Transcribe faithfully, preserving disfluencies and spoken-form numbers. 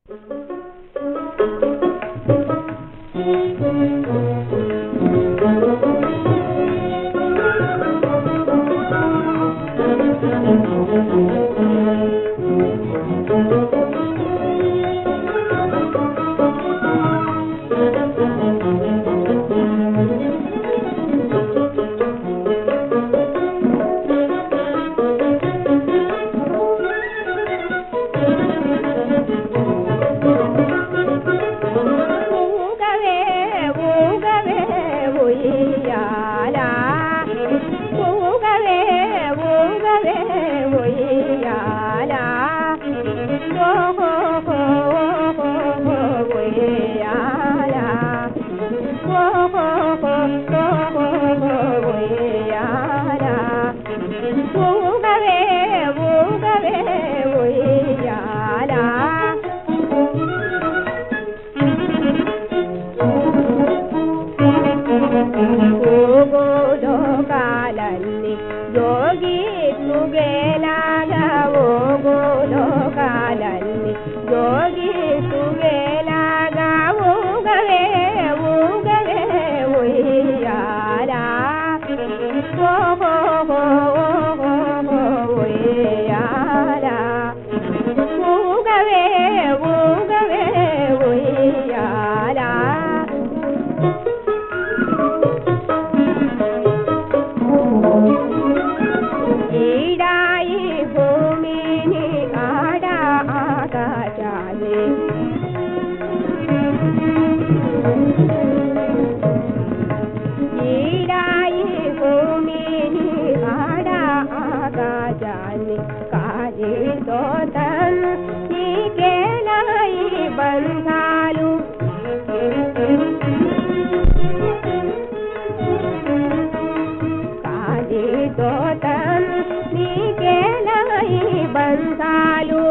ಯೋಗಿ ಸುಗೇಲಾಗ ಹೋಗೋಲೋ ಕಾಲಲ್ಲಿ ಯೋಗಿ ಸುಗೇಲಾಗ ಹೋಗವೇ ಹೋಗವೇ ಒಯ್ಯಾರ ಓ ಹೋ ಹೋ ಒಯ್ಯಾರ ಹೋಗವೇ ಹೋಗವೇ ಒಯ್ಯಾರ ఈడాయి భూమిని ఆడ ఆకాశాలే ఈడాయి భూమిని ఆడ ఆకాశాన్ని కాజీతో తను నీకేలాయి బంధాలు కాజీతో తను నీకేలాయి బంధాలు